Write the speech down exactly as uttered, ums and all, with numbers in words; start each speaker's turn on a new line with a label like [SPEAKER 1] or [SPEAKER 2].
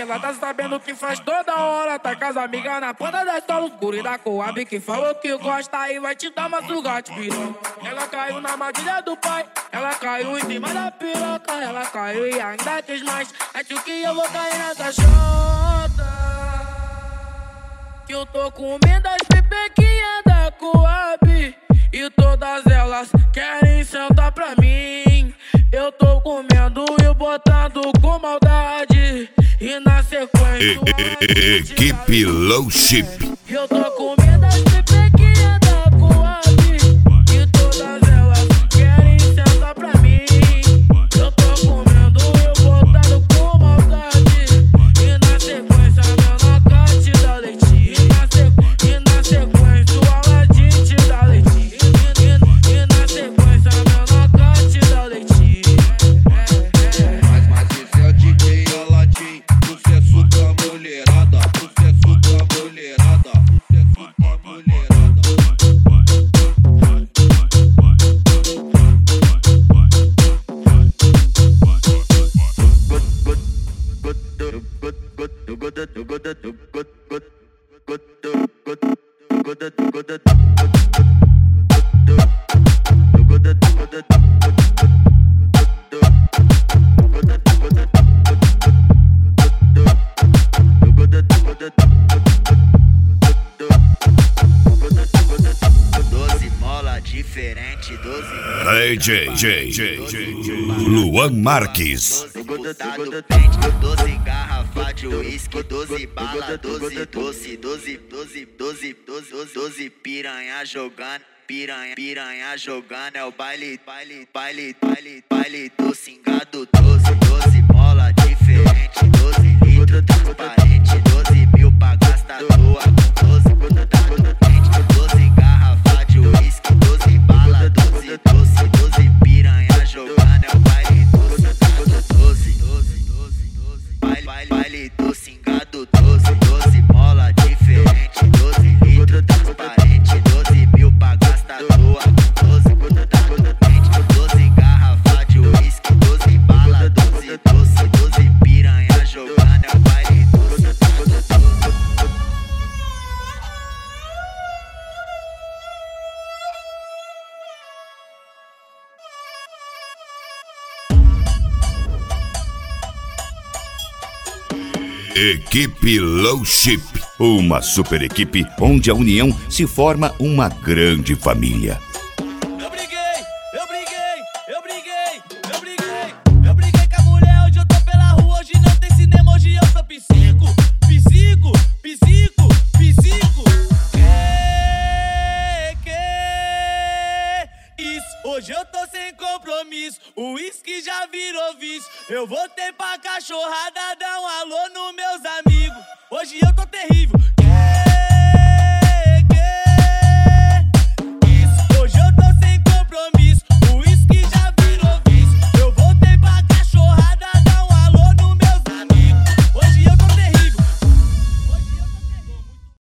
[SPEAKER 1] ela tá sabendo que faz toda hora. Tá com as amigas na ponta da escola, os guri da Coab que falou que gosta e vai te dar uma sugate, piranha. Ela caiu na armadilha do pai, ela caiu em cima da piroca, ela caiu e ainda quis mais. Acho que eu vou cair nessa chota, que eu tô comendo as pipequinhas da Coab e todas elas querem sentar pra mim. Eu tô comendo e botando com maldade e na sequência
[SPEAKER 2] Equipe Low Chip.
[SPEAKER 1] eu tô comendo as pipequinhas da Coab e todas elas querem sentar pra mim. Eu tô comendo e botando com maldade e na sequência meu nocaute dá leitinho. E na, se... e na sequência o Aladim te dá leitinho. E, e, e na sequência meu nocaute dá leitinho.
[SPEAKER 3] Mas, mas esse é o D J Aladim, sucesso pra mulherada, sucesso pra mulherada, sucesso pra mulherada.
[SPEAKER 4] Doze mola diferente, doze
[SPEAKER 2] D J Luan Marques.
[SPEAKER 4] doze dado pente, doze garrafa de uísque, doze bala, doze doce, doze, doze, doze, doze, doze piranha jogando, piranha, piranha jogando, é o baile, baile, baile, baile, baile do cingado, doze, doze mola diferente, doze litro transparente, doze mil pra gastar à toa com doze dado pente, doze garrafa de uísque, doze bala, doze doce, doze piranha jogando, é o baile do cingado, doze, doze, doze, doze, baile, baile, baile do cingado, doze, doze mola diferente, doze litro transparente, doze mil pra gastar à toa com doze dado pente, doze garrafa de uísque, doze bala, doze doce, doze piranha jogando, é o baile do cingado, doze.
[SPEAKER 2] Equipe Low Chip. Uma super equipe onde a união se forma uma grande família.
[SPEAKER 5] Eu briguei, eu briguei, eu briguei, eu briguei, eu briguei com a mulher, hoje eu tô pela rua, hoje não tem cinema, hoje eu sou psico, psico, psico, psico. Que, que, isso, hoje eu tô sem compromisso, o uísque já virou vício, eu voltei pra cachorrada, dar um alô nos meus amigos, hoje eu tô terrível,